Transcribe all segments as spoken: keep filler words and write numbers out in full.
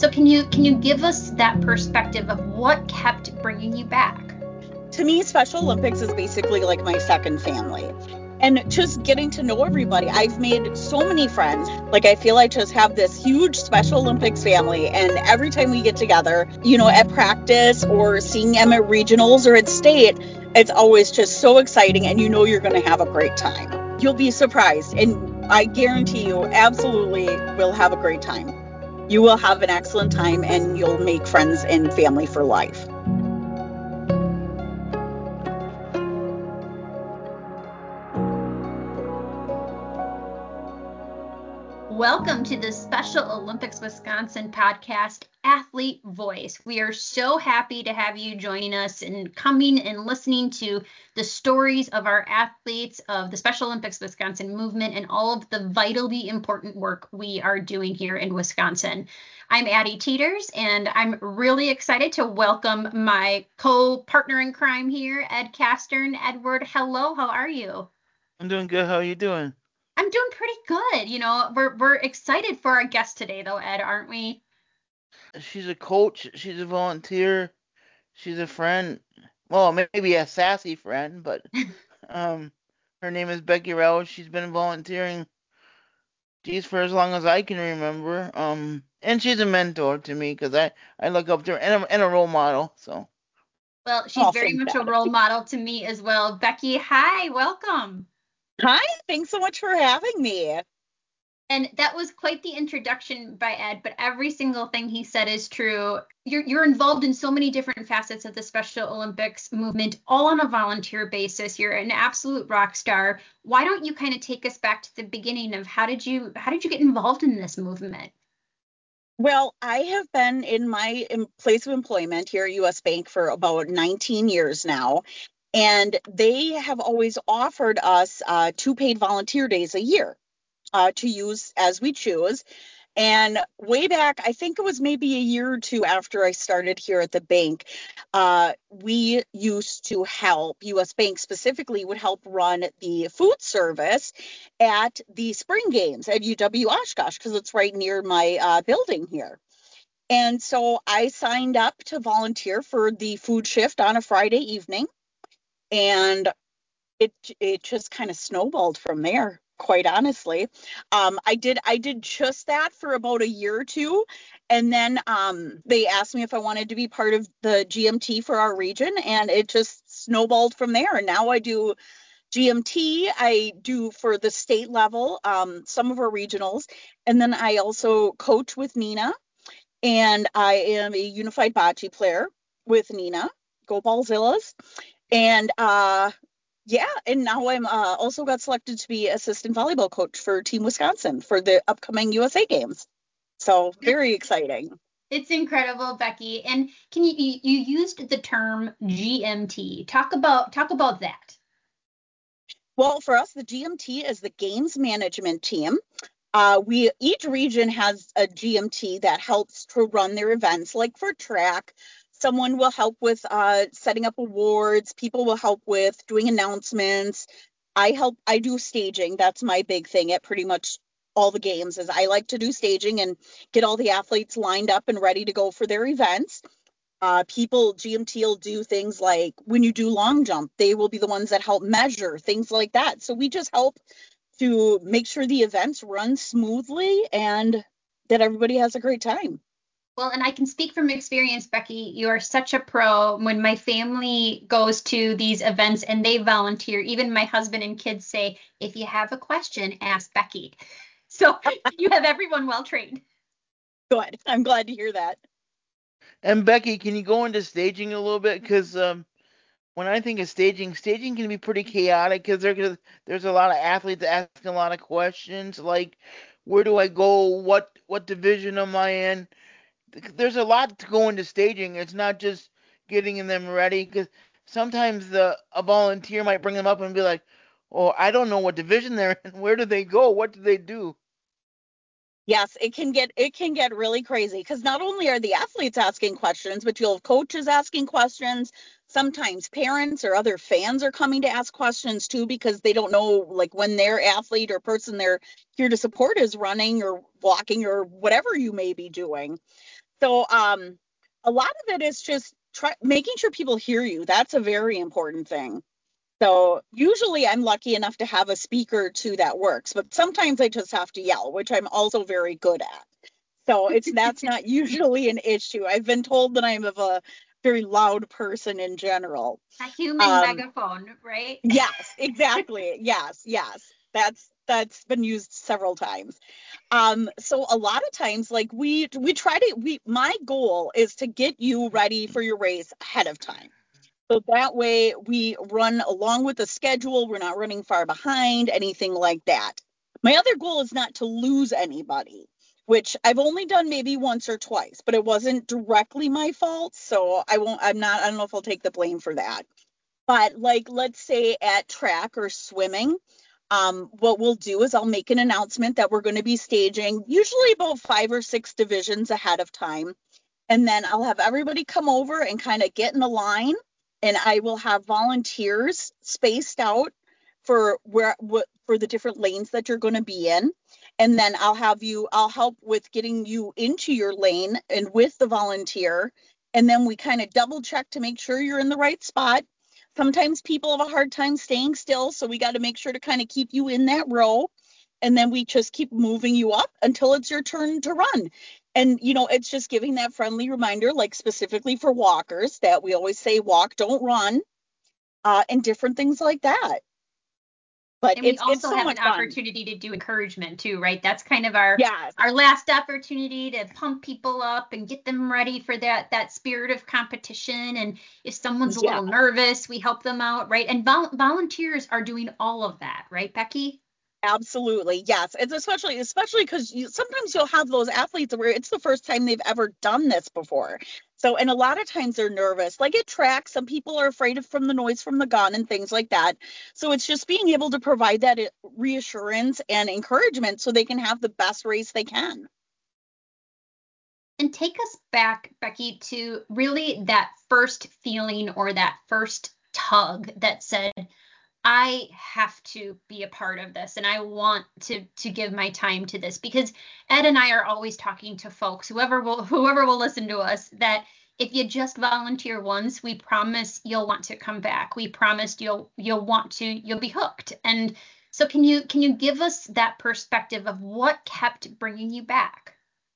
So can you can you give us that perspective of what kept bringing you back? To me, Special Olympics is basically like my second family. And just getting to know everybody. I've made so many friends. Like, I feel I just have this huge Special Olympics family. And every time we get together, you know, at practice or seeing them at regionals or at state, it's always just so exciting. And you know you're going to have a great time. You'll be surprised. And I guarantee you absolutely will have a great time. You will have an excellent time and you'll make friends and family for life. Welcome to the Special Olympics Wisconsin podcast, Athlete Voice. We are so happy to have you joining us and coming and listening to the stories of our athletes of the Special Olympics Wisconsin movement and all of the vitally important work we are doing here in Wisconsin. I'm Addie Teeters, and I'm really excited to welcome my co-partner in crime here, Ed Castern. Edward, hello, how are you? I'm doing good. How are you doing? I'm doing pretty good. You know, we're we're excited for our guest today, though, Ed, aren't we? She's a coach. She's a volunteer. She's a friend. Well, maybe a sassy friend, but um, her name is Becky Rowell. She's been volunteering, geez, for as long as I can remember. Um, and she's a mentor to me because I I look up to her and a, and a role model. So. Well, she's Oh, very much a role fantastic. model to me as well. Becky, hi, welcome. Hi, thanks so much for having me. And that was quite the introduction by Ed, but every single thing he said is true. You're you're involved in so many different facets of the Special Olympics movement, all on a volunteer basis. You're an absolute rock star. Why don't you kind of take us back to the beginning of how did you how did you get involved in this movement? Well, I have been in my em- place of employment here at U S Bank for about nineteen years now, and they have always offered us uh, two paid volunteer days a year uh, to use as we choose. And way back, I think it was maybe a year or two after I started here at the bank, uh, we used to help, U S Bank specifically would help run the food service at the spring games at U W Oshkosh because it's right near my uh, building here. And so I signed up to volunteer for the food shift on a Friday evening. And it it just kind of snowballed from there, quite honestly. um i did i did just that for about a year or two, and then um they asked me if I wanted to be part of the G M T for our region, and it just snowballed from there. And now I do G M T, I do for the state level, um some of our regionals, and then I also coach with Nina, and I am a unified bocce player with Nina. Go Ballzillas. And uh yeah, and now I'm uh, also got selected to be assistant volleyball coach for Team Wisconsin for the upcoming U S A Games. So very exciting. It's incredible, Becky. And can you you you used the term G M T. Talk about talk about that. Well, for us, the G M T is the Games Management Team. Uh, we each region has a G M T that helps to run their events. Like for track, someone will help with uh, setting up awards. People will help with doing announcements. I help. I do staging. That's my big thing at pretty much all the games. Is I like to do staging and get all the athletes lined up and ready to go for their events. Uh, people, G M T will do things like when you do long jump, they will be the ones that help measure things like that. So we just help to make sure the events run smoothly and that everybody has a great time. Well, and I can speak from experience, Becky. You are such a pro. When my family goes to these events and they volunteer, even my husband and kids say, if you have a question, ask Becky. So you have everyone well trained. Good. I'm glad to hear that. And Becky, can you go into staging a little bit? Because um, when I think of staging, staging can be pretty chaotic because there, there's a lot of athletes asking a lot of questions, like where do I go? What what division am I in? There's a lot to go into staging. It's not just getting them ready because sometimes the a volunteer might bring them up and be like, "Oh, I don't know what division they're in. Where do they go? What do they do?" Yes, it can get it can get really crazy because not only are the athletes asking questions, but you'll have coaches asking questions. sometimes parents or other fans are coming to ask questions too, because they don't know like when their athlete or person they're here to support is running or walking or whatever you may be doing. So um, a lot of it is just try, making sure people hear you. That's a very important thing. So usually I'm lucky enough to have a speaker too that works, but sometimes I just have to yell, which I'm also very good at. So it's that's not usually an issue. I've been told that I'm of a very loud person in general. A human Um, megaphone, right? yes, exactly. Yes, yes. That's that's been used several times. Um, so a lot of times, like we we try to we my goal is to get you ready for your race ahead of time. So that way we run along with the schedule. We're not running far behind, anything like that. My other goal is not to lose anybody, which I've only done maybe once or twice, but it wasn't directly my fault. So I won't, I'm not, I don't know if I'll take the blame for that. But like, let's say at track or swimming, um, what we'll do is I'll make an announcement that we're going to be staging usually about five or six divisions ahead of time. And then I'll have everybody come over and kind of get in a line, and I will have volunteers spaced out for where what for the different lanes that you're going to be in. And then I'll have you I'll help with getting you into your lane and with the volunteer. And then we kind of double check to make sure you're in the right spot. Sometimes people have a hard time staying still, so we got to make sure to kind of keep you in that row. And then we just keep moving you up until it's your turn to run. And, you know, it's just giving that friendly reminder, like specifically for walkers, that we always say walk, don't run, uh, and different things like that. But And we it's it's also so have an much fun. opportunity to do encouragement too, right? That's kind of our Yes, our last opportunity to pump people up and get them ready for that that spirit of competition. And if someone's a yeah. little nervous, we help them out, right? And vol- volunteers are doing all of that, right, Becky? Absolutely, yes. It's especially especially because you sometimes you'll have those athletes where it's the first time they've ever done this before. So, and a lot of times they're nervous. Like at track, some people are afraid of from the noise from the gun and things like that. So it's just being able to provide that reassurance and encouragement so they can have the best race they can. And take us back, Becky, to really that first feeling or that first tug that said, I have to be a part of this and I want to to give my time to this, because Ed and I are always talking to folks, whoever will whoever will listen to us, that if you just volunteer once, we promise you'll want to come back. We promised you'll you'll want to, you'll be hooked. And so can you can you give us that perspective of what kept bringing you back?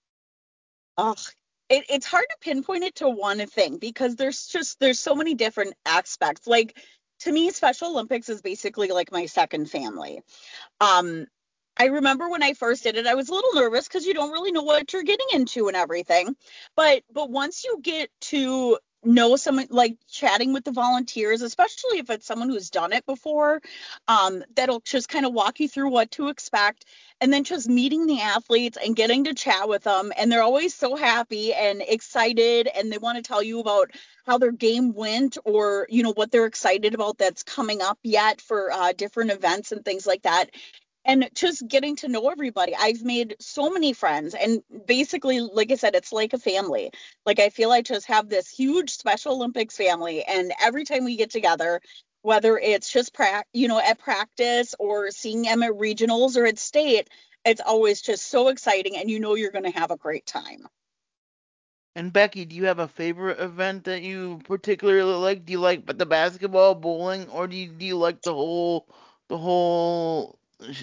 Oh, it, it's hard to pinpoint it to one thing because there's just there's so many different aspects. Like to me, Special Olympics is basically like my second family. Um, I remember when I first did it, I was a little nervous because you don't really know what you're getting into and everything. But but once you get to know someone, like chatting with the volunteers, especially if it's someone who's done it before, um, that'll just kind of walk you through what to expect. And then just meeting the athletes and getting to chat with them. And they're always so happy and excited. And they want to tell you about how their game went, or, you know, what they're excited about that's coming up yet for uh, different events and things like that. And just getting to know everybody. I've made so many friends, and basically, like I said, it's like a family. Like I feel I just have this huge Special Olympics family, and every time we get together, whether it's just pra- you know, at practice or seeing them at regionals or at state, it's always just so exciting, and you know you're going to have a great time. And Becky, do you have a favorite event that you particularly like? Do you like the basketball, bowling, or do you, do you like the whole the whole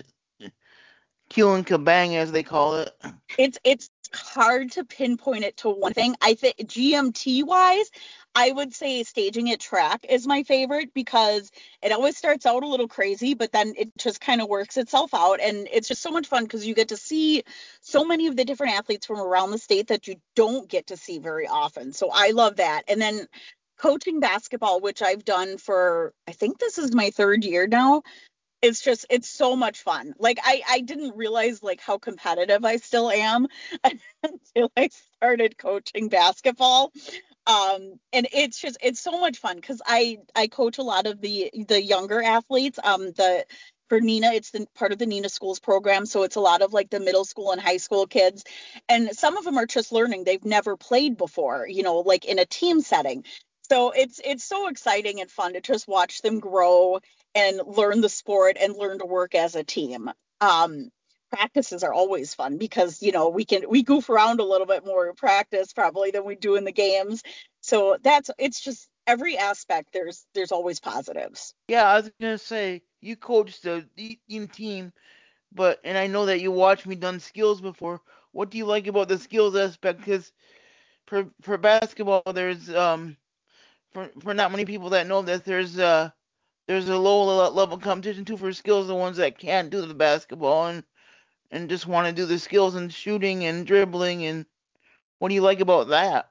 keel and kabang as they call it? It's it's hard to pinpoint it to one thing. I think G M T wise, I would say staging at track is my favorite because it always starts out a little crazy, but then it just kind of works itself out. And it's just so much fun because you get to see so many of the different athletes from around the state that you don't get to see very often. So I love that. And then coaching basketball, which I've done for, I think this is my third year now, it's just it's so much fun. Like I I didn't realize like how competitive I still am until I started coaching basketball. Um and it's just it's so much fun because I I coach a lot of the the younger athletes. Um the for Nina, it's the part of the Nina Schools program, so it's a lot of like the middle school and high school kids, and some of them are just learning. They've never played before, you know, like in a team setting. So it's it's so exciting and fun to just watch them grow and learn the sport and learn to work as a team. Um, practices are always fun because, you know, we can we goof around a little bit more in practice probably than we do in the games. So that's it's just every aspect there's there's always positives. Yeah, I was gonna say you coached the team team, but and I know that you watched me done skills before. What do you like about the skills aspect? Because for for basketball, there's um for for not many people that know this, there's uh there's a low le- level competition too for skills, the ones that can't do the basketball and and just want to do the skills and shooting and dribbling. And what do you like about that?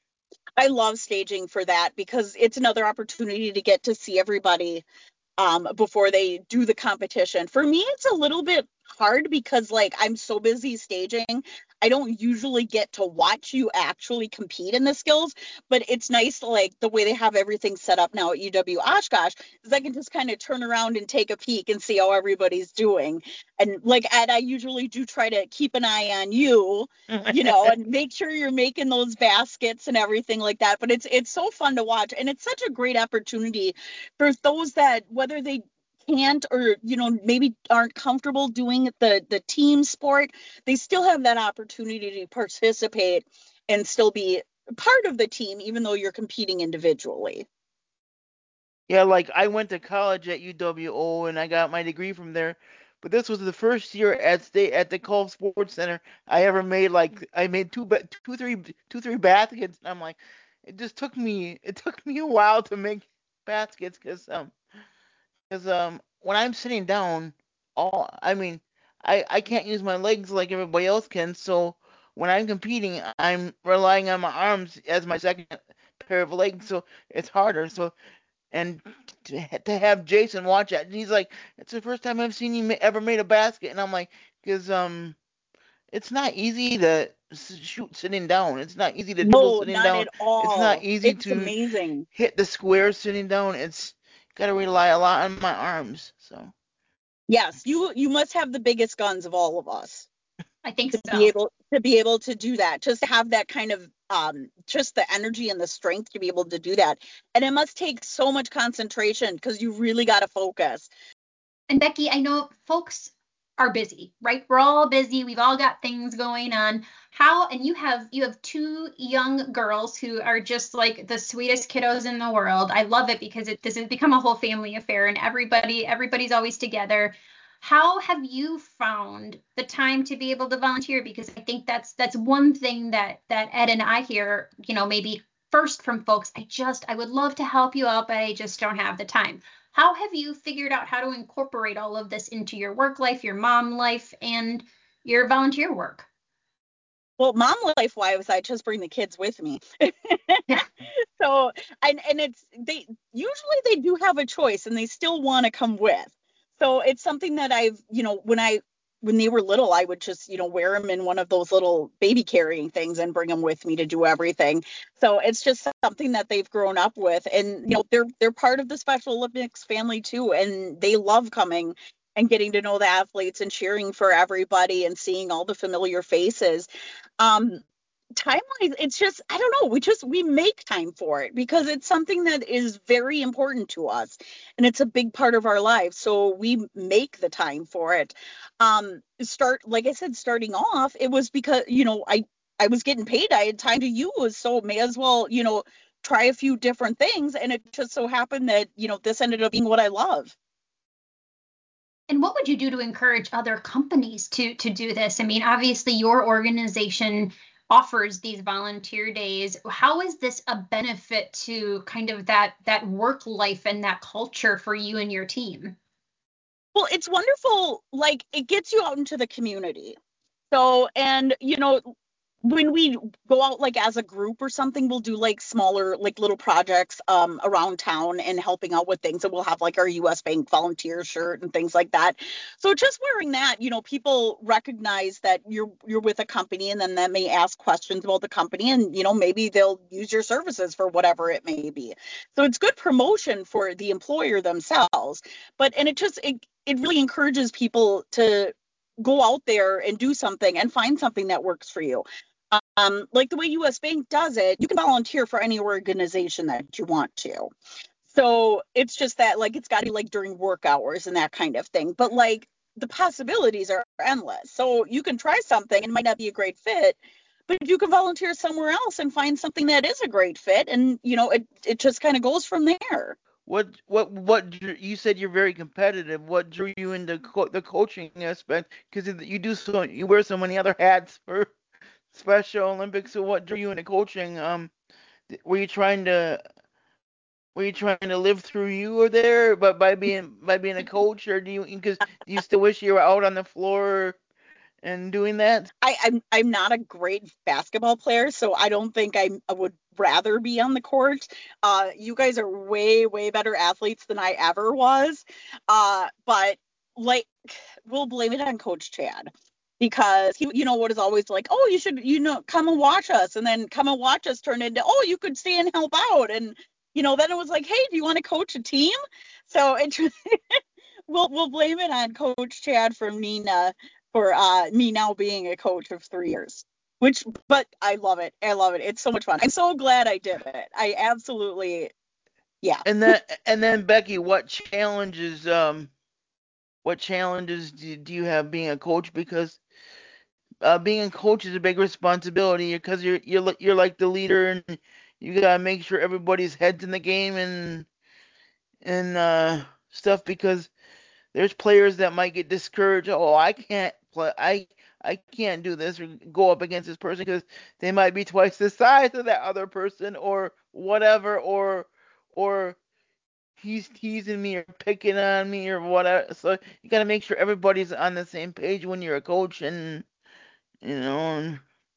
I love staging for that because it's another opportunity to get to see everybody um, before they do the competition. For me, it's a little bit hard because like I'm so busy staging. I don't usually get to watch you actually compete in the skills, but it's nice like the way they have everything set up now at U W Oshkosh is I can just kind of turn around and take a peek and see how everybody's doing. And like Ed, I usually do try to keep an eye on you, you know, and make sure you're making those baskets and everything like that. But it's it's so fun to watch and it's such a great opportunity for those that whether they can't or you know maybe aren't comfortable doing the the team sport, they still have that opportunity to participate and still be part of the team even though you're competing individually. Yeah, like I went to college at U W O and I got my degree from there. But this was the first year at state at the Cove Sports Center I ever made like I made two ba- two three two three baskets. And I'm like, it just took me it took me a while to make baskets because um because um when I'm sitting down, all I mean I I can't use my legs like everybody else can. So when I'm competing, I'm relying on my arms as my second pair of legs. So it's harder. So and to, to have Jason watch it, and he's like, "It's the first time I've seen you ma- ever made a basket," and I'm like, "Cause um, it's not easy to s- shoot sitting down. It's not easy to dribble No, sitting not down. at It's not all. easy It's to amazing. hit the square sitting down. It's gotta rely a lot on my arms. So Yes, you you must have the biggest guns of all of us I think to be so. able to be able to do that, just to have that kind of um just the energy and the strength to be able to do that. And it must take so much concentration because you really got to focus. And Becky, I know folks are busy, right? We're all busy. We've all got things going on. How, and you have you have two young girls who are just like the sweetest kiddos in the world. I love it because it this has become a whole family affair and everybody everybody's always together. How have you found the time to be able to volunteer? Because I think that's that's one thing that that Ed and I hear, you know, maybe first from folks. I just I would love to help you out, but I just don't have the time. How have you figured out how to incorporate all of this into your work life, your mom life, and your volunteer work? Well, mom life wise, I just bring the kids with me. Yeah. So, and and it's they usually they do have a choice and they still want to come with. So it's something that I've, you know, when I when they were little, I would just, you know, wear them in one of those little baby carrying things and bring them with me to do everything. So it's just something that they've grown up with, and you know, they're they're part of the Special Olympics family too, and they love coming and getting to know the athletes and cheering for everybody and seeing all the familiar faces. Um, time wise it's just I don't know, we just we make time for it because it's something that is very important to us and it's a big part of our lives, so we make the time for it. Um start Like I said, starting off it was because you know i i was getting paid, I had time to use, so may as well you know try a few different things, and it just so happened that you know this ended up being what I love. And what would you do to encourage other companies to to do this? I mean, obviously your organization offers these volunteer days. How is this a benefit to kind of that that work life and that culture for you and your team? Well, it's wonderful, like it gets you out into the community. So, and you know, when we go out like as a group or something, we'll do like smaller, like little projects um, around town and helping out with things. And we'll have like our U S Bank volunteer shirt and things like that. So just wearing that, you know, people recognize that you're you're with a company, and then they may ask questions about the company, and you know, maybe they'll use your services for whatever it may be. So it's good promotion for the employer themselves. But and it just it it really encourages people to go out there and do something and find something that works for you. Um, like the way U S Bank does it, you can volunteer for any organization that you want to. So it's just that, like, it's got to be like during work hours and that kind of thing. But like the possibilities are endless. So you can try something and it might not be a great fit, but you can volunteer somewhere else and find something that is a great fit. And, you know, it, it just kind of goes from there. What what what drew- you said you're very competitive. What drew you into co- the coaching aspect? Because you do so, you wear so many other hats for Special Olympics. So what drew you into coaching? Um, th- were you trying to were you trying to live through you or there, but by being by being a coach, or do you because do you still wish you were out on the floor and doing that? I, I'm I'm not a great basketball player, so I don't think I, I would rather be on the court. Uh, you guys are way, way better athletes than I ever was. Uh, but like, we'll blame it on Coach Chad because he, you know, what is always like, oh, you should, you know, come and watch us, and then come and watch us turned into, oh, you could stay and help out, and you know, then it was like, hey, do you want to coach a team? So it we'll we'll blame it on Coach Chad from Nina for uh, me now being a coach of three years. Which, but I love it. I love it. It's so much fun. I'm so glad I did it. I absolutely, yeah. And then and then Becky, what challenges um what challenges do, do you have being a coach? Because uh, being a coach is a big responsibility because you're you're li- you're like the leader and you gotta make sure everybody's heads in the game and and uh, stuff because there's players that might get discouraged. Oh, I can't play. I I can't do this or go up against this person because they might be twice the size of that other person or whatever or or he's teasing me or picking on me or whatever. So you gotta make sure everybody's on the same page when you're a coach and you know. And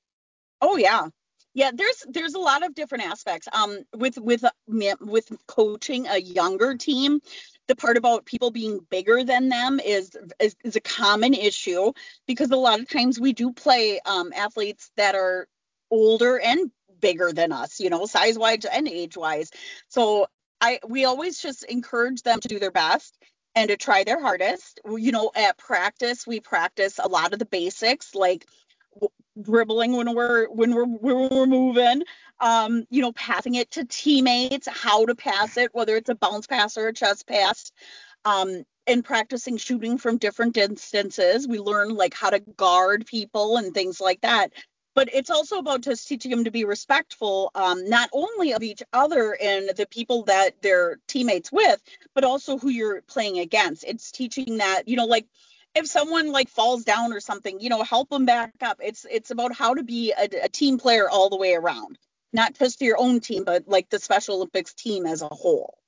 Oh yeah. Yeah, there's there's a lot of different aspects. Um with with uh, me- with coaching a younger team, the part about people being bigger than them is is, is a common issue because a lot of times we do play um athletes that are older and bigger than us, you know, size wise and age wise. So I we always just encourage them to do their best and to try their hardest. You know, at practice, we practice a lot of the basics like dribbling when we're when we're when we're moving, um, you know, passing it to teammates, how to pass it, whether it's a bounce pass or a chest pass, um, and practicing shooting from different distances. We learn like how to guard people and things like that. But it's also about just teaching them to be respectful, um, not only of each other and the people that they're teammates with, but also who you're playing against. It's teaching that, you know, like if someone like falls down or something, you know, help them back up. It's it's about how to be a, a team player all the way around, not just your own team, but like the Special Olympics team as a whole.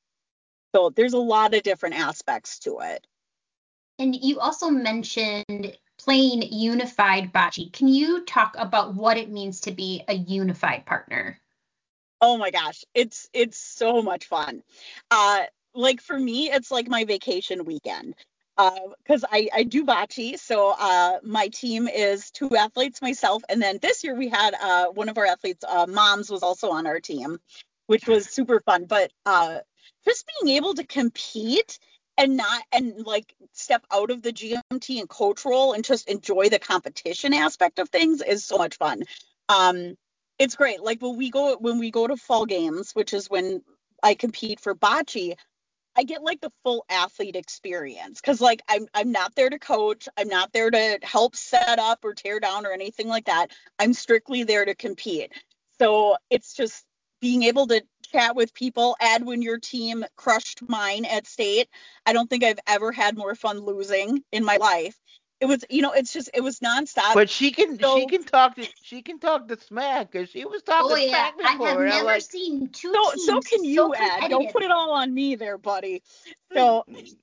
So there's a lot of different aspects to it. And you also mentioned playing unified bocce. Can you talk about what it means to be a unified partner? Oh my gosh, it's it's so much fun. Uh, like for me, it's like my vacation weekend. Because uh, I, I do bocce, so uh, my team is two athletes, myself, and then this year we had uh, one of our athletes, uh, moms, was also on our team, which was super fun. But uh, just being able to compete and not and like step out of the G M T and coach role and just enjoy the competition aspect of things is so much fun. Um, it's great. Like when we go when we go to fall games, which is when I compete for bocce, I get like the full athlete experience because like I'm I'm not there to coach, I'm not there to help set up or tear down or anything like that. I'm strictly there to compete. So it's just being able to chat with people. Add when your team crushed mine at state. I don't think I've ever had more fun losing in my life. It was, you know, it's just it was nonstop. but she can she So can talk to she can talk to smack because she was Oh talking yeah, smack I have before. And I'm never like, seen two so so teams can so you, Ed. Don't competitive. put it all on me there, buddy. So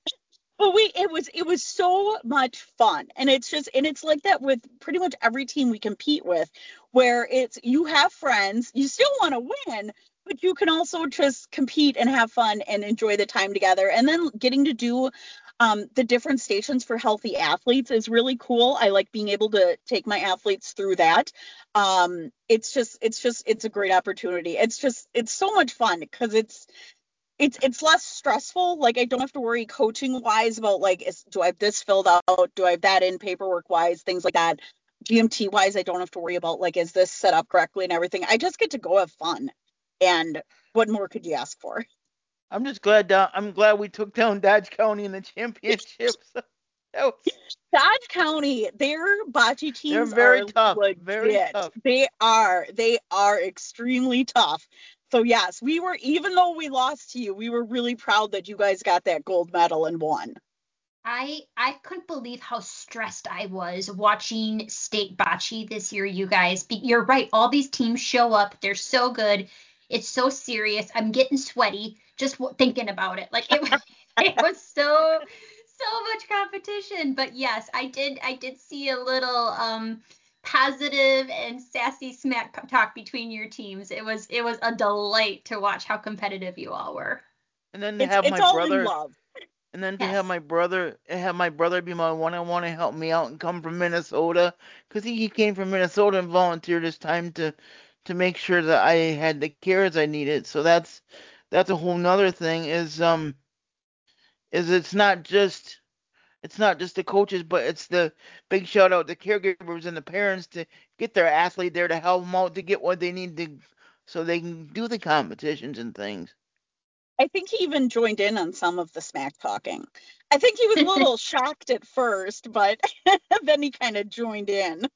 but we it was it was so much fun. And it's just and it's like that with pretty much every team we compete with, where it's you have friends, you still want to win, but you can also just compete and have fun and enjoy the time together. And then getting to do um, the different stations for healthy athletes is really cool. I like being able to take my athletes through that. Um, it's just it's just it's a great opportunity. It's just it's so much fun because it's it's it's less stressful. Like I don't have to worry coaching wise about like is, do I have this filled out? Do I have that in paperwork wise? Things like that. G M T wise, I don't have to worry about like, is this set up correctly and everything. I just get to go have fun. And what more could you ask for? I'm just glad uh, I'm glad we took down Dodge County in the championships. That was, Dodge County, their bocce they're teams very are tough, very legit. tough. They are. They are extremely tough. So yes, we were, even though we lost to you, we were really proud that you guys got that gold medal and won. I I couldn't believe how stressed I was watching state bocce this year, you guys. Be- You're right. All these teams show up. They're so good. It's so serious. I'm getting sweaty just w- thinking about it. Like it was, it was so so much competition. But yes, I did I did see a little um positive and sassy smack talk between your teams. It was it was a delight to watch how competitive you all were. And then to It's have it's my all in brother, love. and then to have Yes. my brother, have my brother be my one-on-one and help me out and come from Minnesota, because he, he came from Minnesota and volunteered his time to to make sure that I had the cares I needed. So that's that's a whole nother thing. Is um is it's not just it's not just the coaches, but it's the big shout out to caregivers and the parents to get their athlete there to help them out to get what they need to so they can do the competitions and things. I think he even joined in on some of the smack talking. I think he was a little shocked at first, but then he kind of joined in.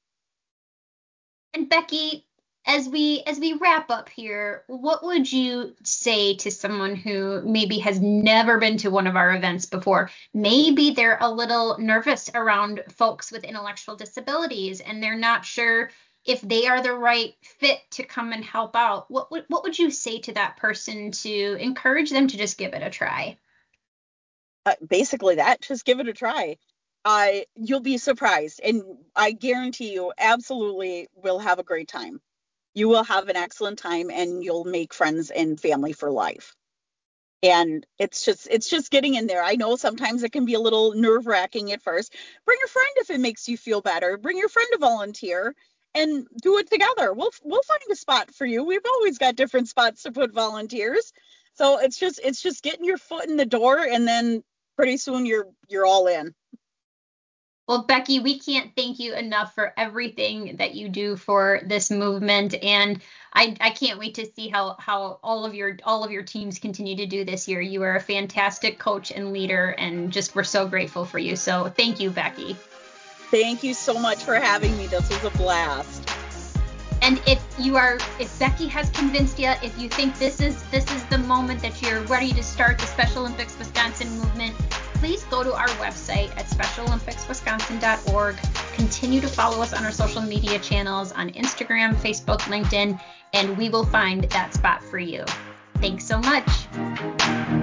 And Becky, as we as we wrap up here, what would you say to someone who maybe has never been to one of our events before? Maybe they're a little nervous around folks with intellectual disabilities and they're not sure if they are the right fit to come and help out. What would what would you say to that person to encourage them to just give it a try? Uh, basically, that just give it a try. Uh, you'll be surprised, and I guarantee you, absolutely will have a great time. You will have an excellent time, and you'll make friends and family for life. And it's just it's just getting in there. I know sometimes it can be a little nerve wracking at first. Bring a friend if it makes you feel better. Bring your friend to volunteer and do it together. We'll we'll find a spot for you. We've always got different spots to put volunteers. So it's just it's just getting your foot in the door, and then pretty soon you're you're all in. Well, Becky, we can't thank you enough for everything that you do for this movement, and I, I can't wait to see how, how all of your all of your teams continue to do this year. You are a fantastic coach and leader, and just we're so grateful for you. So thank you, Becky. Thank you so much for having me. This was a blast. And if you are, if Becky has convinced you, if you think this is this is the moment that you're ready to start the Special Olympics Wisconsin movement, please go to our website at special olympics wisconsin dot org. Continue to follow us on our social media channels on Instagram, Facebook, LinkedIn, and we will find that spot for you. Thanks so much.